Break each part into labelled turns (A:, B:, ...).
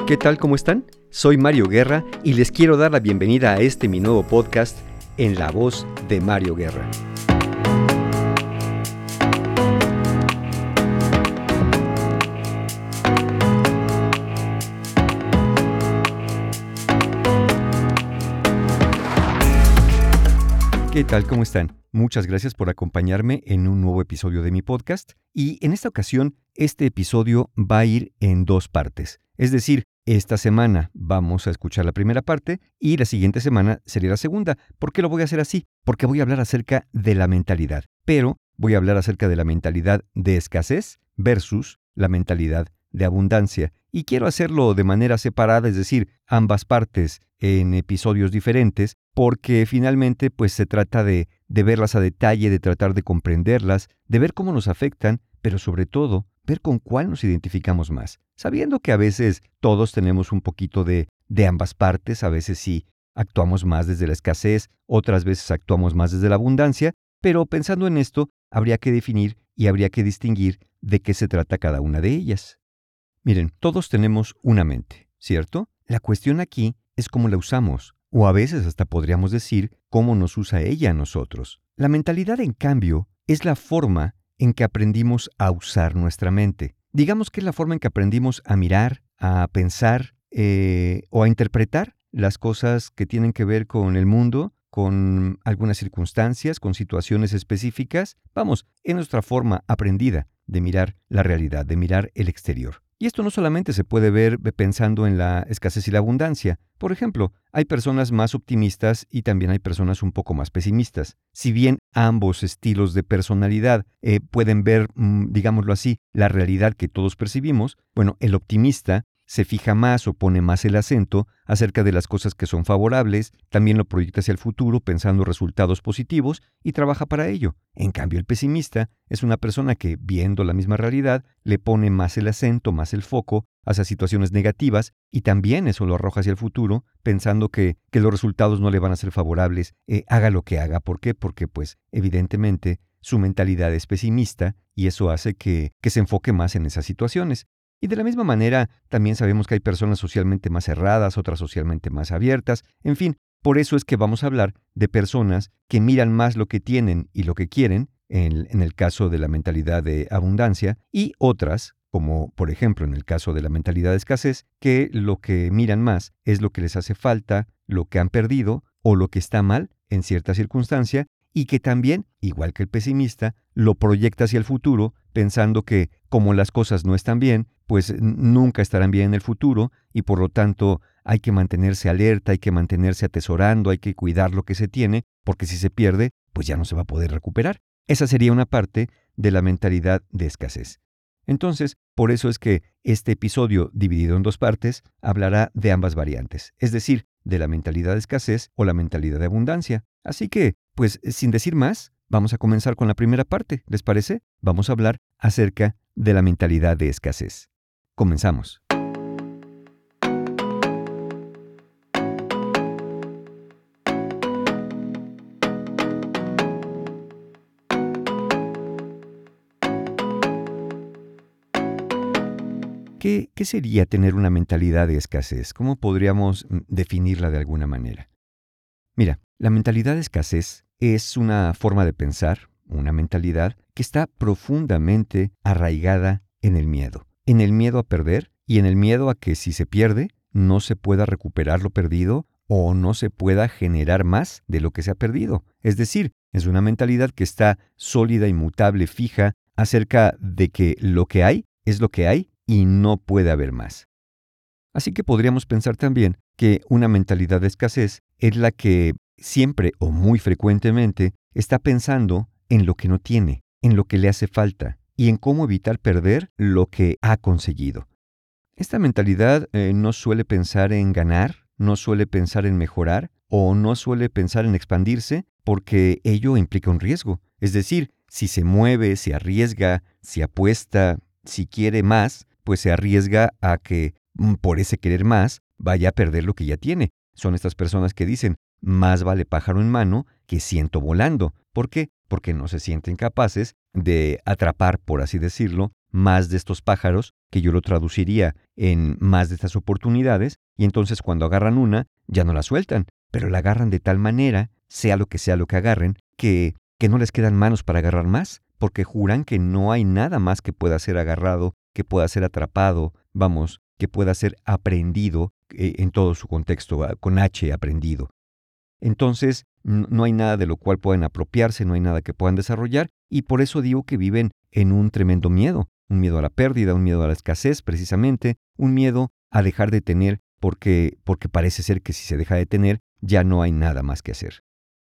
A: ¿Qué tal? ¿Cómo están? Soy Mario Guerra y les quiero dar la bienvenida a mi nuevo podcast en la voz de Mario Guerra. ¿Qué tal? ¿Cómo están? Muchas gracias por acompañarme en un nuevo episodio de mi podcast y en esta ocasión este episodio va a ir en 2 partes. Es decir, esta semana vamos a escuchar la primera parte y la siguiente semana sería la segunda. ¿Por qué lo voy a hacer así? Porque voy a hablar acerca de la mentalidad, pero voy a hablar acerca de la mentalidad de escasez versus la mentalidad de abundancia. Y quiero hacerlo de manera separada, es decir, ambas partes en episodios diferentes, porque finalmente pues se trata de verlas a detalle, de tratar de comprenderlas, de ver cómo nos afectan, pero sobre todo, ver con cuál nos identificamos más. Sabiendo que a veces todos tenemos un poquito de ambas partes, a veces sí actuamos más desde la escasez, otras veces actuamos más desde la abundancia, pero pensando en esto, habría que definir y habría que distinguir de qué se trata cada una de ellas. Miren, todos tenemos una mente, ¿cierto? La cuestión aquí es cómo la usamos, o a veces hasta podríamos decir cómo nos usa ella a nosotros. La mentalidad, en cambio, es la forma en que aprendimos a usar nuestra mente. Digamos que es la forma en que aprendimos a mirar, a pensar o a interpretar las cosas que tienen que ver con el mundo, con algunas circunstancias, con situaciones específicas. Vamos, es nuestra forma aprendida de mirar la realidad, de mirar el exterior. Y esto no solamente se puede ver pensando en la escasez y la abundancia. Por ejemplo, hay personas más optimistas y también hay personas un poco más pesimistas. Si bien ambos estilos de personalidad pueden ver, digámoslo así, la realidad que todos percibimos, bueno, el optimista se fija más o pone más el acento acerca de las cosas que son favorables, también lo proyecta hacia el futuro pensando resultados positivos y trabaja para ello. En cambio, el pesimista es una persona que, viendo la misma realidad, le pone más el acento, más el foco hacia situaciones negativas y también eso lo arroja hacia el futuro pensando que los resultados no le van a ser favorables, haga lo que haga. ¿Por qué? Porque, pues, evidentemente, su mentalidad es pesimista y eso hace que se enfoque más en esas situaciones. Y de la misma manera, también sabemos que hay personas socialmente más cerradas, otras socialmente más abiertas. En fin, por eso es que vamos a hablar de personas que miran más lo que tienen y lo que quieren, en el caso de la mentalidad de abundancia, y otras, como por ejemplo en el caso de la mentalidad de escasez, que lo que miran más es lo que les hace falta, lo que han perdido o lo que está mal en cierta circunstancia, y que también, igual que el pesimista, lo proyecta hacia el futuro, pensando que como las cosas no están bien, pues nunca estarán bien en el futuro y por lo tanto hay que mantenerse alerta, hay que mantenerse atesorando, hay que cuidar lo que se tiene, porque si se pierde, pues ya no se va a poder recuperar. Esa sería una parte de la mentalidad de escasez. Entonces, por eso es que este episodio, dividido en 2 partes, hablará de ambas variantes, es decir, de la mentalidad de escasez o la mentalidad de abundancia. Así que, pues, sin decir más, vamos a comenzar con la primera parte, ¿les parece? Vamos a hablar acerca de la mentalidad de escasez. Comenzamos. ¿Qué sería tener una mentalidad de escasez? ¿Cómo podríamos definirla de alguna manera? Mira, la mentalidad de escasez es una forma de pensar, una mentalidad que está profundamente arraigada en el miedo a perder y en el miedo a que si se pierde, no se pueda recuperar lo perdido o no se pueda generar más de lo que se ha perdido. Es decir, es una mentalidad que está sólida, inmutable, fija, acerca de que lo que hay es lo que hay y no puede haber más. Así que podríamos pensar también que una mentalidad de escasez es la que siempre o muy frecuentemente está pensando en lo que no tiene, en lo que le hace falta y en cómo evitar perder lo que ha conseguido. Esta mentalidad no suele pensar en ganar, no suele pensar en mejorar o no suele pensar en expandirse porque ello implica un riesgo. Es decir, si se mueve, se arriesga, si apuesta, si quiere más, pues se arriesga a que por ese querer más vaya a perder lo que ya tiene. Son estas personas que dicen, más vale pájaro en mano que ciento volando. ¿Por qué? Porque no se sienten capaces de atrapar, por así decirlo, más de estos pájaros, que yo lo traduciría en más de estas oportunidades, y entonces cuando agarran una, ya no la sueltan, pero la agarran de tal manera, sea lo que agarren, que no les quedan manos para agarrar más, porque juran que no hay nada más que pueda ser agarrado, que pueda ser atrapado, vamos, que pueda ser aprendido en todo su contexto, con H, aprendido. Entonces, no hay nada de lo cual puedan apropiarse, no hay nada que puedan desarrollar, y por eso digo que viven en un tremendo miedo, un miedo a la pérdida, un miedo a la escasez precisamente, un miedo a dejar de tener porque parece ser que si se deja de tener, ya no hay nada más que hacer.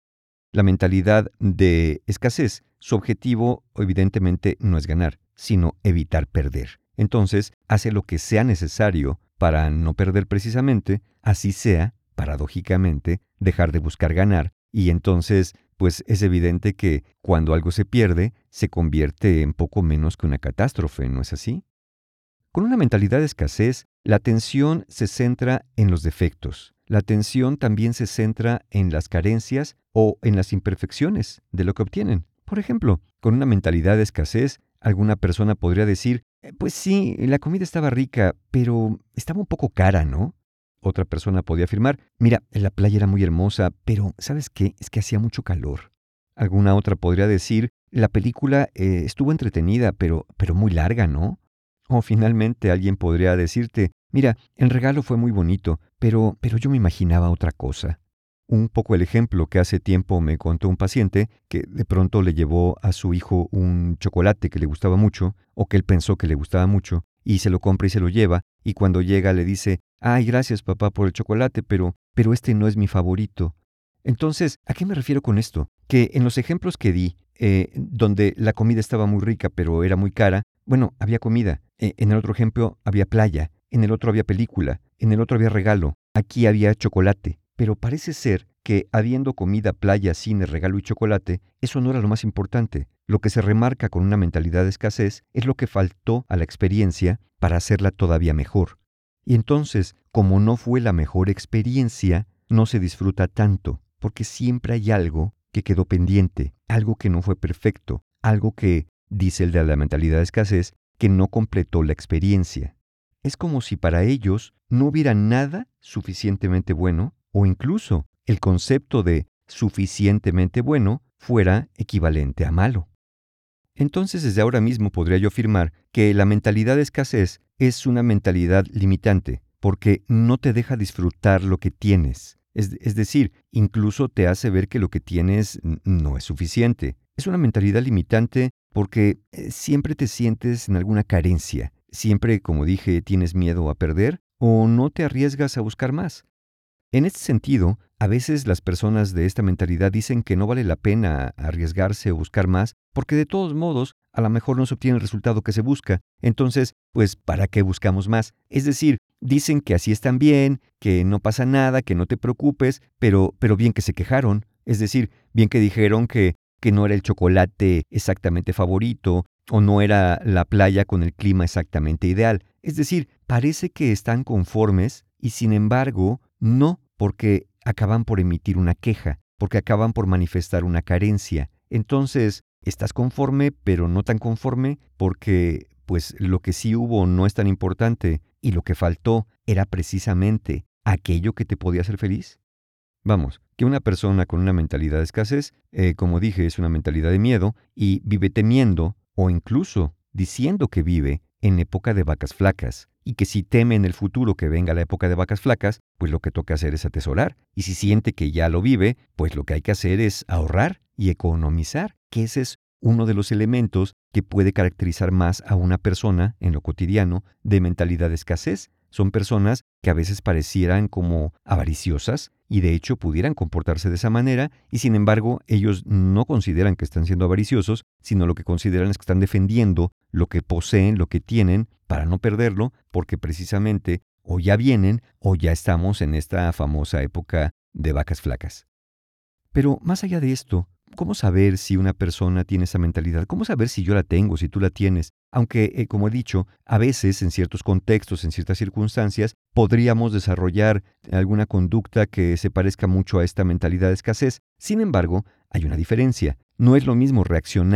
A: La mentalidad de escasez, su objetivo evidentemente no es ganar, sino evitar perder. Entonces, hace lo que sea necesario para no perder precisamente, así sea, paradójicamente, dejar de buscar ganar, y entonces, pues es evidente que cuando algo se pierde, se convierte en poco menos que una catástrofe, ¿no es así? Con una mentalidad de escasez, la atención se centra en los defectos. La atención también se centra en las carencias o en las imperfecciones de lo que obtienen. Por ejemplo, con una mentalidad de escasez, alguna persona podría decir, pues sí, la comida estaba rica, pero estaba un poco cara, ¿no? Otra persona podría afirmar, mira, la playa era muy hermosa, pero ¿sabes qué? Es que hacía mucho calor. Alguna otra podría decir, la película estuvo entretenida, pero muy larga, ¿no? O finalmente alguien podría decirte, mira, el regalo fue muy bonito, pero yo me imaginaba otra cosa. Un poco el ejemplo que hace tiempo me contó un paciente que de pronto le llevó a su hijo un chocolate que le gustaba mucho, o que él pensó que le gustaba mucho, y se lo compra y se lo lleva, y cuando llega le dice, ay, gracias papá por el chocolate, pero este no es mi favorito. Entonces, ¿a qué me refiero con esto? Que en los ejemplos que di, donde la comida estaba muy rica pero era muy cara, bueno, había comida. En el otro ejemplo había playa, en el otro había película, en el otro había regalo, aquí había chocolate. Pero parece ser que habiendo comida, playa, cine, regalo y chocolate, eso no era lo más importante. Lo que se remarca con una mentalidad de escasez es lo que faltó a la experiencia para hacerla todavía mejor. Y entonces, como no fue la mejor experiencia, no se disfruta tanto, porque siempre hay algo que quedó pendiente, algo que no fue perfecto, algo que, dice el de la mentalidad de escasez, que no completó la experiencia. Es como si para ellos no hubiera nada suficientemente bueno, o incluso el concepto de suficientemente bueno fuera equivalente a malo. Entonces, desde ahora mismo podría yo afirmar que la mentalidad de escasez es una mentalidad limitante, porque no te deja disfrutar lo que tienes. Es decir, incluso te hace ver que lo que tienes no es suficiente. Es una mentalidad limitante porque siempre te sientes en alguna carencia. Siempre, como dije, tienes miedo a perder o no te arriesgas a buscar más. En este sentido, a veces las personas de esta mentalidad dicen que no vale la pena arriesgarse o buscar más, porque de todos modos, a lo mejor no se obtiene el resultado que se busca. Entonces, pues, ¿para qué buscamos más? Es decir, dicen que así están bien, que no pasa nada, que no te preocupes, pero bien que se quejaron. Es decir, bien que dijeron que no era el chocolate exactamente favorito, o no era la playa con el clima exactamente ideal. Es decir, parece que están conformes y sin embargo, no, porque acaban por emitir una queja, porque acaban por manifestar una carencia. Entonces, estás conforme, pero no tan conforme, porque pues lo que sí hubo no es tan importante y lo que faltó era precisamente aquello que te podía hacer feliz. Vamos, que una persona con una mentalidad de escasez, como dije, es una mentalidad de miedo y vive temiendo o incluso diciendo que vive en época de vacas flacas y que si teme en el futuro que venga la época de vacas flacas, pues lo que toca hacer es atesorar. Y si siente que ya lo vive, pues lo que hay que hacer es ahorrar y economizar, que ese es uno de los elementos que puede caracterizar más a una persona en lo cotidiano de mentalidad de escasez. Son personas que a veces parecieran como avariciosas y de hecho pudieran comportarse de esa manera y sin embargo ellos no consideran que están siendo avariciosos, sino lo que consideran es que están defendiendo lo que poseen, lo que tienen, para no perderlo, porque precisamente o ya vienen o ya estamos en esta famosa época de vacas flacas. Pero más allá de esto, ¿cómo saber si una persona tiene esa mentalidad? ¿Cómo saber si yo la tengo, si tú la tienes? Aunque, como he dicho, a veces en ciertos contextos, en ciertas circunstancias, podríamos desarrollar alguna conducta que se parezca mucho a esta mentalidad de escasez. Sin embargo, hay una diferencia. No es lo mismo reaccionar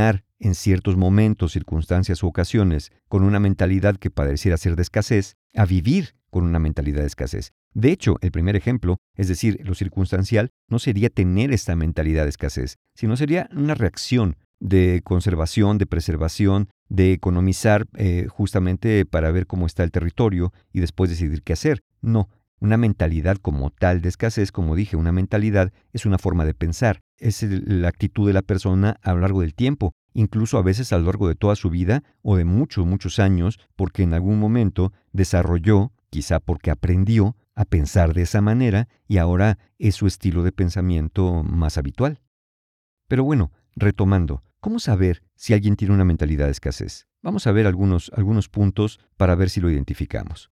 A: en ciertos momentos, circunstancias u ocasiones con una mentalidad que pareciera ser de escasez, a vivir con una mentalidad de escasez. De hecho, el primer ejemplo, es decir, lo circunstancial, no sería tener esta mentalidad de escasez, sino sería una reacción de conservación, de preservación, de economizar justamente para ver cómo está el territorio y después decidir qué hacer. No, una mentalidad como tal de escasez, como dije, una mentalidad es una forma de pensar, es la actitud de la persona a lo largo del tiempo, incluso a veces a lo largo de toda su vida o de muchos, muchos años, porque en algún momento desarrolló, quizá porque aprendió a pensar de esa manera y ahora es su estilo de pensamiento más habitual. Pero bueno, retomando, ¿cómo saber si alguien tiene una mentalidad de escasez? Vamos a ver algunos puntos para ver si lo identificamos.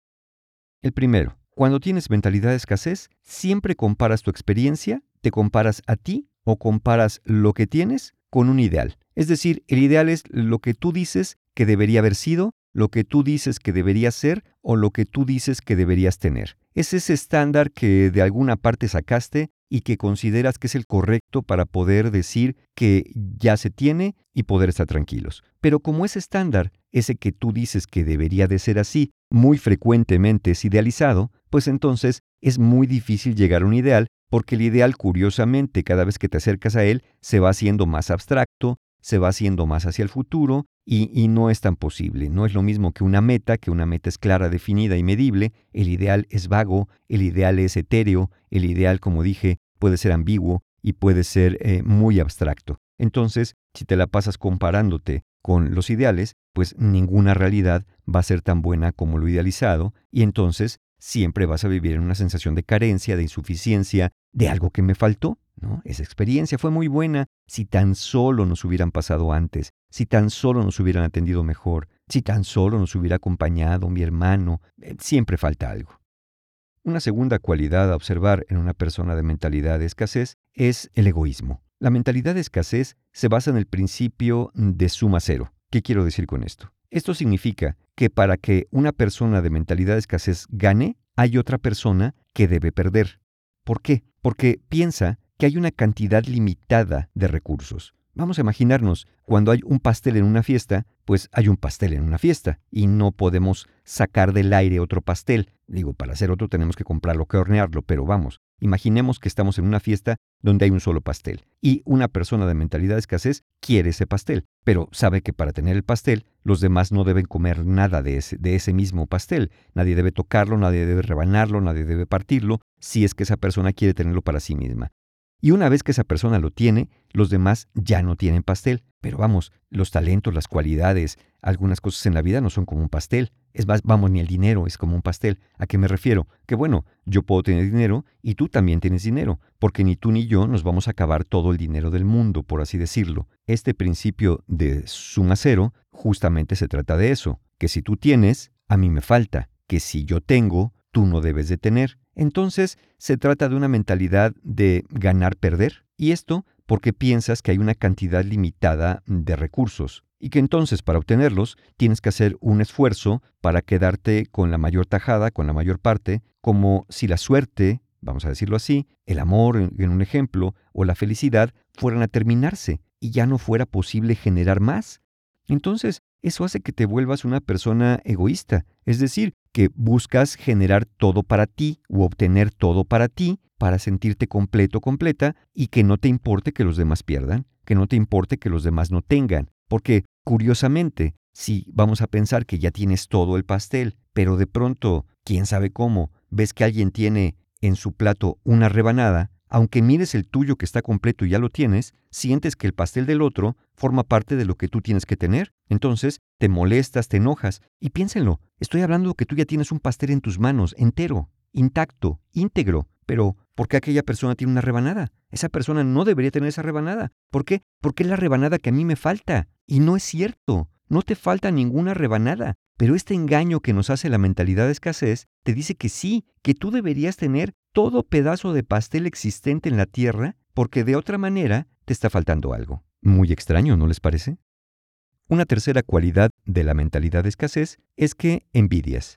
A: El primero, cuando tienes mentalidad de escasez, siempre comparas tu experiencia, te comparas a ti o comparas lo que tienes con un ideal. Es decir, el ideal es lo que tú dices que debería haber sido, lo que tú dices que debería ser o lo que tú dices que deberías tener. Es ese estándar que de alguna parte sacaste y que consideras que es el correcto para poder decir que ya se tiene y poder estar tranquilos. Pero como ese estándar, ese que tú dices que debería de ser así, muy frecuentemente es idealizado, pues entonces es muy difícil llegar a un ideal, porque el ideal, curiosamente, cada vez que te acercas a él, se va haciendo más abstracto, se va haciendo más hacia el futuro y no es tan posible. No es lo mismo que una meta es clara, definida y medible. El ideal es vago, el ideal es etéreo, el ideal, como dije, puede ser ambiguo y puede ser muy abstracto. Entonces, si te la pasas comparándote con los ideales, pues ninguna realidad va a ser tan buena como lo idealizado y entonces siempre vas a vivir en una sensación de carencia, de insuficiencia, de algo que me faltó, ¿no? Esa experiencia fue muy buena si tan solo nos hubieran pasado antes, si tan solo nos hubieran atendido mejor, si tan solo nos hubiera acompañado mi hermano, siempre falta algo. Una segunda cualidad a observar en una persona de mentalidad de escasez es el egoísmo. La mentalidad de escasez se basa en el principio de suma cero. ¿Qué quiero decir con esto? Esto significa que para que una persona de mentalidad de escasez gane, hay otra persona que debe perder. ¿Por qué? Porque piensa que hay una cantidad limitada de recursos. Vamos a imaginarnos, cuando hay un pastel en una fiesta, pues hay un pastel en una fiesta y no podemos sacar del aire otro pastel. Digo, para hacer otro tenemos que comprarlo, que hornearlo, pero vamos, imaginemos que estamos en una fiesta donde hay un solo pastel y una persona de mentalidad de escasez quiere ese pastel, pero sabe que para tener el pastel los demás no deben comer nada de ese mismo pastel. Nadie debe tocarlo, nadie debe rebanarlo, nadie debe partirlo, si es que esa persona quiere tenerlo para sí misma. Y una vez que esa persona lo tiene, los demás ya no tienen pastel. Pero vamos, los talentos, las cualidades, algunas cosas en la vida no son como un pastel. Es más, vamos, ni el dinero es como un pastel. ¿A qué me refiero? Que bueno, yo puedo tener dinero y tú también tienes dinero, porque ni tú ni yo nos vamos a acabar todo el dinero del mundo, por así decirlo. Este principio de suma cero justamente se trata de eso, que si tú tienes, a mí me falta, que si yo tengo, tú no debes de tener. Entonces, se trata de una mentalidad de ganar-perder, y esto porque piensas que hay una cantidad limitada de recursos, y que entonces para obtenerlos tienes que hacer un esfuerzo para quedarte con la mayor tajada, con la mayor parte, como si la suerte, vamos a decirlo así, el amor, en un ejemplo, o la felicidad fueran a terminarse, y ya no fuera posible generar más. Entonces, eso hace que te vuelvas una persona egoísta, es decir, que buscas generar todo para ti u obtener todo para ti para sentirte completo, completa y que no te importe que los demás pierdan, que no te importe que los demás no tengan. Porque, curiosamente, si vamos a pensar que ya tienes todo el pastel, pero de pronto, quién sabe cómo, ves que alguien tiene en su plato una rebanada, aunque mires el tuyo que está completo y ya lo tienes, sientes que el pastel del otro forma parte de lo que tú tienes que tener. Entonces, te molestas, te enojas. Y piénsenlo, estoy hablando que tú ya tienes un pastel en tus manos, entero, intacto, íntegro. Pero, ¿por qué aquella persona tiene una rebanada? Esa persona no debería tener esa rebanada. ¿Por qué? Porque es la rebanada que a mí me falta. Y no es cierto. No te falta ninguna rebanada. Pero este engaño que nos hace la mentalidad de escasez te dice que sí, que tú deberías tener todo pedazo de pastel existente en la tierra, porque de otra manera te está faltando algo. Muy extraño, ¿no les parece? Una tercera cualidad de la mentalidad de escasez es que envidias.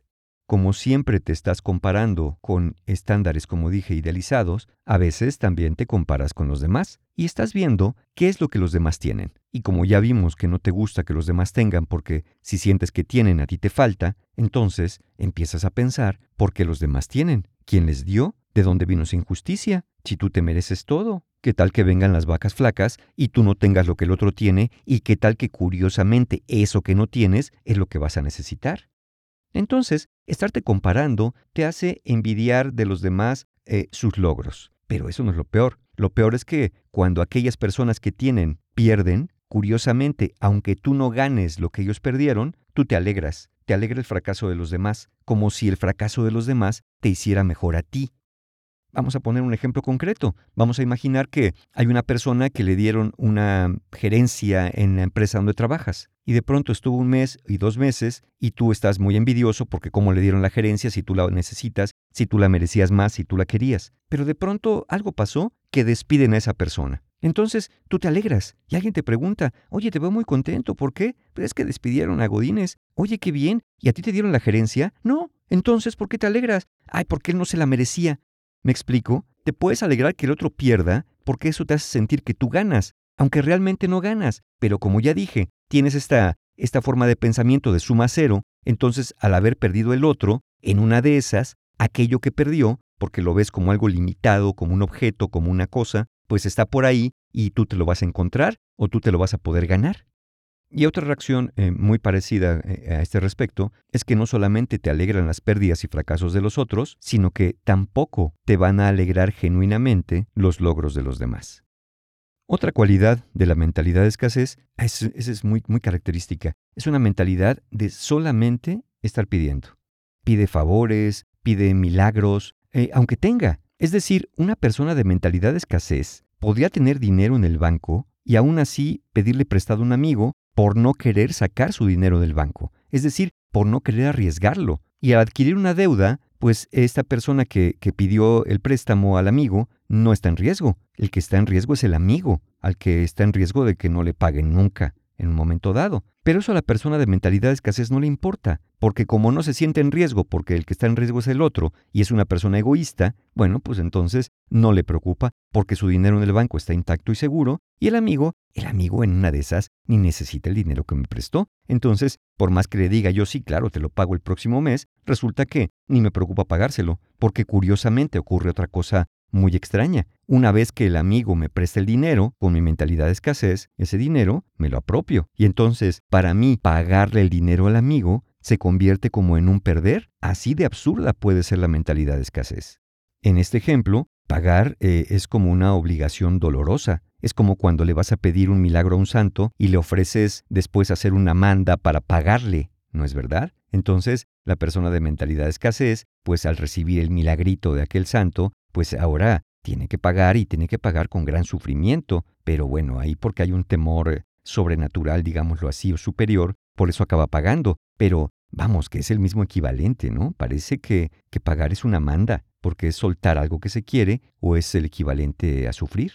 A: como siempre te estás comparando con estándares, como dije, idealizados, a veces también te comparas con los demás y estás viendo qué es lo que los demás tienen. Y como ya vimos que no te gusta que los demás tengan porque si sientes que tienen a ti te falta, entonces empiezas a pensar por qué los demás tienen, quién les dio, de dónde vino esa injusticia, si tú te mereces todo. ¿Qué tal que vengan las vacas flacas y tú no tengas lo que el otro tiene? ¿Y qué tal que curiosamente eso que no tienes es lo que vas a necesitar? Entonces, estarte comparando te hace envidiar de los demás sus logros. Pero eso no es lo peor. Lo peor es que cuando aquellas personas que tienen pierden, curiosamente, aunque tú no ganes lo que ellos perdieron, tú te alegras. Te alegra el fracaso de los demás, como si el fracaso de los demás te hiciera mejor a ti. Vamos a poner un ejemplo concreto. Vamos a imaginar que hay una persona que le dieron una gerencia en la empresa donde trabajas y de pronto estuvo 1 mes y 2 meses y tú estás muy envidioso porque cómo le dieron la gerencia si tú la necesitas, si tú la merecías más, si tú la querías. Pero de pronto algo pasó que despiden a esa persona. Entonces tú te alegras y alguien te pregunta, oye, te veo muy contento, ¿por qué? Pues es que despidieron a Godínez. Oye, qué bien, ¿y a ti te dieron la gerencia? No, entonces, ¿por qué te alegras? Ay, porque él no se la merecía. ¿Me explico? Te puedes alegrar que el otro pierda porque eso te hace sentir que tú ganas, aunque realmente no ganas. Pero como ya dije, tienes esta forma de pensamiento de suma cero, entonces al haber perdido el otro, en una de esas, aquello que perdió, porque lo ves como algo limitado, como un objeto, como una cosa, pues está por ahí y tú te lo vas a encontrar o tú te lo vas a poder ganar. Y otra reacción muy parecida a este respecto es que no solamente te alegran las pérdidas y fracasos de los otros, sino que tampoco te van a alegrar genuinamente los logros de los demás. Otra cualidad de la mentalidad de escasez, esa es muy, muy característica, es una mentalidad de solamente estar pidiendo. Pide favores, pide milagros, aunque tenga. Es decir, una persona de mentalidad de escasez podría tener dinero en el banco y aún así pedirle prestado a un amigo por no querer sacar su dinero del banco, es decir, por no querer arriesgarlo. Y al adquirir una deuda, pues esta persona que pidió el préstamo al amigo no está en riesgo. El que está en riesgo es el amigo, al que está en riesgo de que no le paguen nunca en un momento dado. Pero eso a la persona de mentalidad de escasez no le importa, porque como no se siente en riesgo porque el que está en riesgo es el otro y es una persona egoísta, bueno, pues entonces no le preocupa porque su dinero en el banco está intacto y seguro y el amigo en una de esas ni necesita el dinero que me prestó. Entonces, por más que le diga yo sí, claro, te lo pago el próximo mes, resulta que ni me preocupa pagárselo, porque curiosamente ocurre otra cosa muy extraña. Una vez que el amigo me presta el dinero, con mi mentalidad de escasez, ese dinero me lo apropio. Y entonces, para mí, pagarle el dinero al amigo se convierte como en un perder. Así de absurda puede ser la mentalidad de escasez. En este ejemplo, pagar es como una obligación dolorosa. Es como cuando le vas a pedir un milagro a un santo y le ofreces después hacer una manda para pagarle, ¿no es verdad? Entonces, la persona de mentalidad de escasez, pues al recibir el milagrito de aquel santo, pues ahora tiene que pagar y tiene que pagar con gran sufrimiento, pero bueno, ahí porque hay un temor sobrenatural, digámoslo así, o superior, por eso acaba pagando. Pero vamos, que es el mismo equivalente, ¿no? Parece que pagar es una manda, porque es soltar algo que se quiere o es el equivalente a sufrir.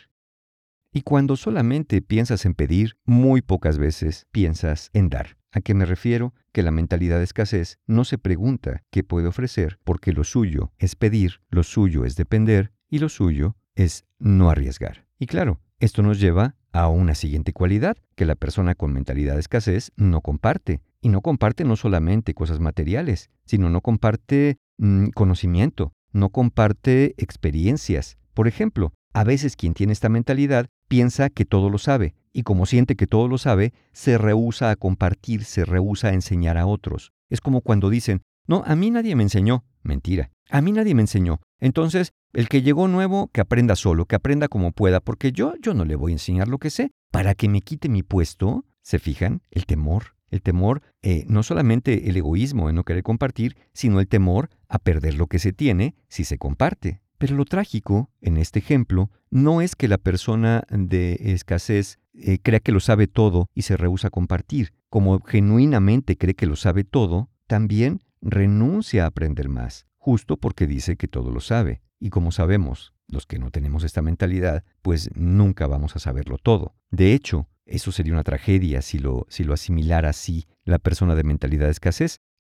A: Y cuando solamente piensas en pedir, muy pocas veces piensas en dar. ¿A qué me refiero? Que la mentalidad de escasez no se pregunta qué puede ofrecer, porque lo suyo es pedir, lo suyo es depender y lo suyo es no arriesgar. Y claro, esto nos lleva a una siguiente cualidad, que la persona con mentalidad de escasez no comparte. Y no comparte no solamente cosas materiales, sino no comparte conocimiento, no comparte experiencias. Por ejemplo, a veces quien tiene esta mentalidad piensa que todo lo sabe, y como siente que todo lo sabe, se rehúsa a compartir, se rehúsa a enseñar a otros. Es como cuando dicen, no, a mí nadie me enseñó. Mentira, a mí nadie me enseñó. Entonces, el que llegó nuevo, que aprenda solo, que aprenda como pueda, porque yo no le voy a enseñar lo que sé. Para que me quite mi puesto, ¿se fijan? El temor. El temor, no solamente el egoísmo en no querer compartir, sino el temor a perder lo que se tiene si se comparte. Pero lo trágico, en este ejemplo, no es que la persona de escasez crea que lo sabe todo y se rehúsa a compartir. Como genuinamente cree que lo sabe todo, también renuncia a aprender más, justo porque dice que todo lo sabe. Y como sabemos, los que no tenemos esta mentalidad, pues nunca vamos a saberlo todo. De hecho, eso sería una tragedia si lo asimilara así la persona de mentalidad de escasez.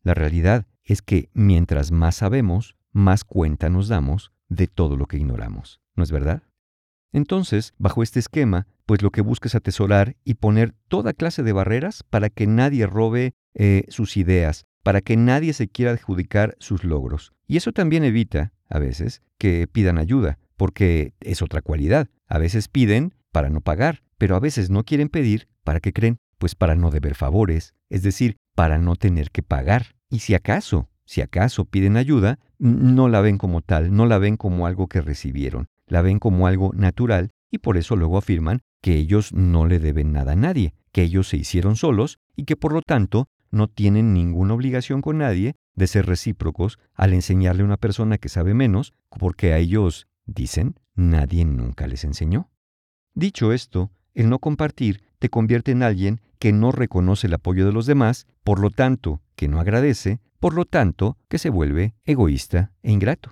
A: La realidad es que mientras más sabemos, más cuenta nos damos de todo lo que ignoramos. ¿No es verdad? Entonces, bajo este esquema, pues lo que busca es atesorar y poner toda clase de barreras para que nadie robe sus ideas, para que nadie se quiera adjudicar sus logros. Y eso también evita, a veces, que pidan ayuda, porque es otra cualidad. A veces piden para no pagar, pero a veces no quieren pedir ¿para qué creen? Pues para no deber favores, es decir, para no tener que pagar. Y si acaso piden ayuda, no la ven como tal, no la ven como algo que recibieron, la ven como algo natural y por eso luego afirman que ellos no le deben nada a nadie, que ellos se hicieron solos y que por lo tanto no tienen ninguna obligación con nadie de ser recíprocos al enseñarle a una persona que sabe menos, porque a ellos, dicen, nadie nunca les enseñó. Dicho esto, el no compartir te convierte en alguien que no reconoce el apoyo de los demás, por lo tanto, que no agradece, por lo tanto, que se vuelve egoísta e ingrato.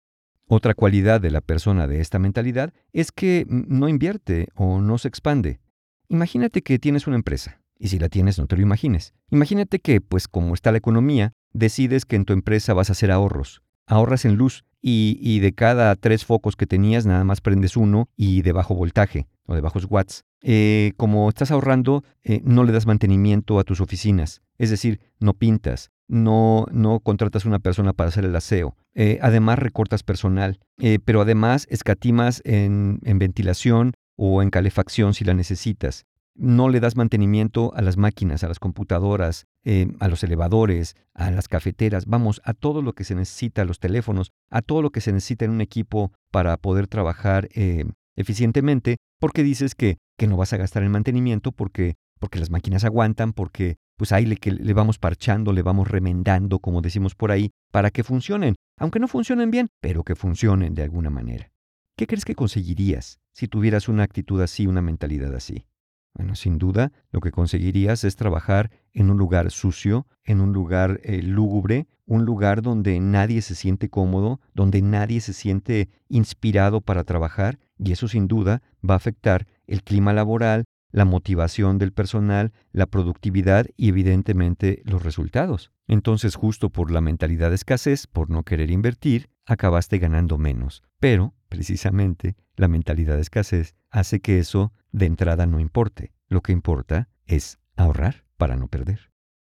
A: Otra cualidad de la persona de esta mentalidad es que no invierte o no se expande. Imagínate que tienes una empresa, y si la tienes no te lo imagines. Imagínate que, pues como está la economía, decides que en tu empresa vas a hacer ahorros. Ahorras en luz y de cada 3 focos que tenías nada más prendes uno y de bajo voltaje o de bajos watts. Como estás ahorrando, no le das mantenimiento a tus oficinas. Es decir, no pintas, no contratas una persona para hacer el aseo. Además recortas personal, pero además escatimas en ventilación o en calefacción si la necesitas. No le das mantenimiento a las máquinas, a las computadoras, a los elevadores, a las cafeteras, vamos, a todo lo que se necesita, a los teléfonos, a todo lo que se necesita en un equipo para poder trabajar eficientemente, porque dices que no vas a gastar en mantenimiento porque las máquinas aguantan, porque pues ahí le vamos parchando, le vamos remendando, como decimos por ahí, para que funcionen, aunque no funcionen bien, pero que funcionen de alguna manera. ¿Qué crees que conseguirías si tuvieras una actitud así, una mentalidad así? Bueno, sin duda, lo que conseguirías es trabajar en un lugar sucio, en un lugar lúgubre, un lugar donde nadie se siente cómodo, donde nadie se siente inspirado para trabajar, y eso sin duda va a afectar el clima laboral, la motivación del personal, la productividad y evidentemente los resultados. Entonces, justo por la mentalidad de escasez, por no querer invertir, acabaste ganando menos. Pero, precisamente, la mentalidad de escasez hace que eso de entrada no importe. Lo que importa es ahorrar para no perder.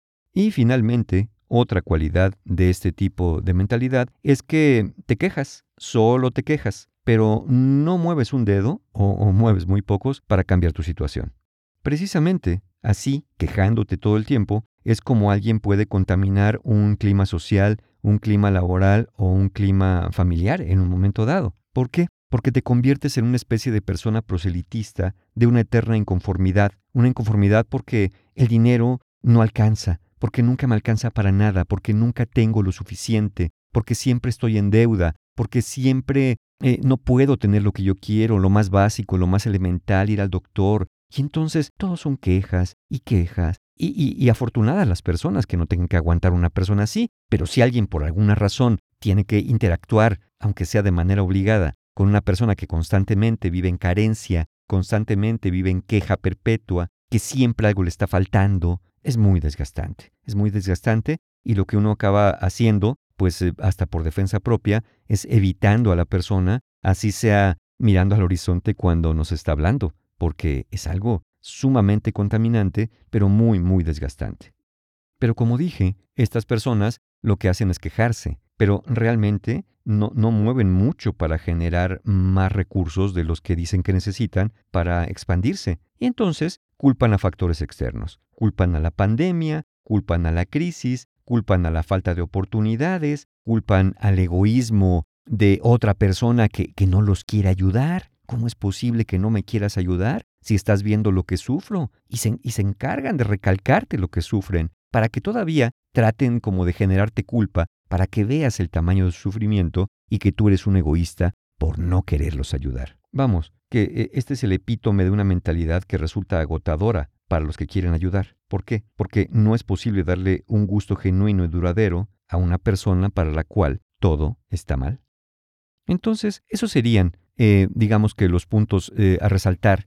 A: Y finalmente, otra cualidad de este tipo de mentalidad es que te quejas, solo te quejas, pero no mueves un dedo o mueves muy pocos para cambiar tu situación. Precisamente, así, quejándote todo el tiempo, es como alguien puede contaminar un clima social, un clima laboral o un clima familiar en un momento dado. ¿Por qué? Porque te conviertes en una especie de persona proselitista de una eterna inconformidad. Una inconformidad porque el dinero no alcanza, porque nunca me alcanza para nada, porque nunca tengo lo suficiente, porque siempre estoy en deuda, porque siempre no puedo tener lo que yo quiero, lo más básico, lo más elemental, ir al doctor. Y entonces todos son quejas y quejas. Y afortunadas las personas que no tengan que aguantar una persona así, pero si alguien por alguna razón tiene que interactuar, aunque sea de manera obligada, con una persona que constantemente vive en carencia, constantemente vive en queja perpetua, que siempre algo le está faltando, es muy desgastante. Es muy desgastante y lo que uno acaba haciendo, pues hasta por defensa propia, es evitando a la persona, así sea mirando al horizonte cuando nos está hablando, porque es algo sumamente contaminante, pero muy, muy desgastante. Pero como dije, estas personas lo que hacen es quejarse, pero realmente no mueven mucho para generar más recursos de los que dicen que necesitan para expandirse. Y entonces culpan a factores externos, culpan a la pandemia, culpan a la crisis, culpan a la falta de oportunidades, culpan al egoísmo de otra persona que no los quiere ayudar. ¿Cómo es posible que no me quieras ayudar si estás viendo lo que sufro? Y se encargan de recalcarte lo que sufren, para que todavía traten como de generarte culpa, para que veas el tamaño de su sufrimiento y que tú eres un egoísta por no quererlos ayudar. Vamos, que este es el epítome de una mentalidad que resulta agotadora para los que quieren ayudar. ¿Por qué? Porque no es posible darle un gusto genuino y duradero a una persona para la cual todo está mal. Entonces, esos serían, digamos que los puntos a resaltar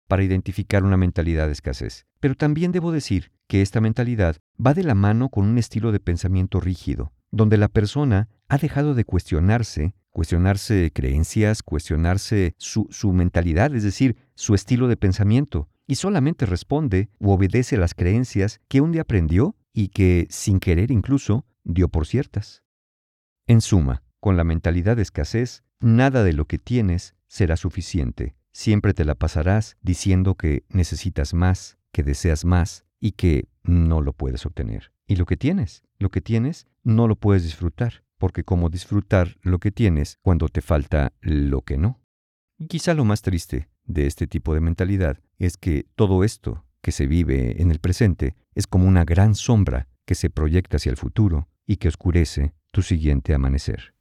A: para identificar una mentalidad de escasez. Pero también debo decir que esta mentalidad va de la mano con un estilo de pensamiento rígido, donde la persona ha dejado de cuestionarse creencias, cuestionarse su mentalidad, es decir, su estilo de pensamiento, y solamente responde u obedece a las creencias que un día aprendió y que, sin querer incluso, dio por ciertas. En suma, con la mentalidad de escasez, nada de lo que tienes será suficiente. Siempre te la pasarás diciendo que necesitas más, que deseas más y que no lo puedes obtener. Y lo que tienes, no lo puedes disfrutar, porque ¿cómo disfrutar lo que tienes cuando te falta lo que no? Y quizá lo más triste de este tipo de mentalidad es que todo esto que se vive en el presente es como una gran sombra que se proyecta hacia el futuro y que oscurece tu siguiente amanecer.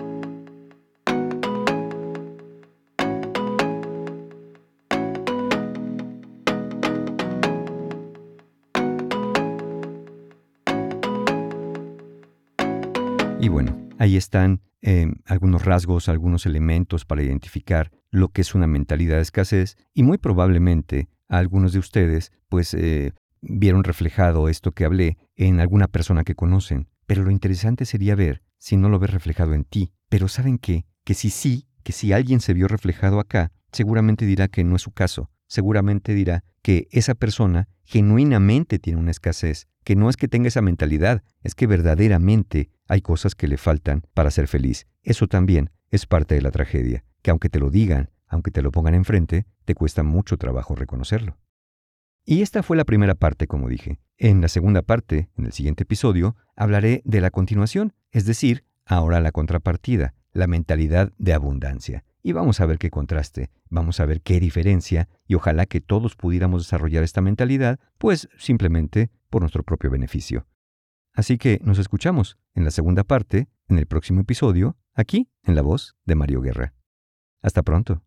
A: Y bueno, ahí están algunos rasgos, algunos elementos para identificar lo que es una mentalidad de escasez y muy probablemente a algunos de ustedes vieron reflejado esto que hablé en alguna persona que conocen. Pero lo interesante sería ver si no lo ves reflejado en ti. Pero ¿saben qué? Que si alguien se vio reflejado acá, seguramente dirá que no es su caso. Seguramente dirá que esa persona genuinamente tiene una escasez, que no es que tenga esa mentalidad, es que verdaderamente hay cosas que le faltan para ser feliz. Eso también es parte de la tragedia, que aunque te lo digan, aunque te lo pongan enfrente, te cuesta mucho trabajo reconocerlo. Y esta fue la primera parte, como dije. En la segunda parte, en el siguiente episodio, hablaré de la continuación, es decir, ahora la contrapartida, la mentalidad de abundancia. Y vamos a ver qué contraste, vamos a ver qué diferencia, y ojalá que todos pudiéramos desarrollar esta mentalidad, pues simplemente por nuestro propio beneficio. Así que nos escuchamos en la segunda parte, en el próximo episodio, aquí, en la voz de Mario Guerra. Hasta pronto.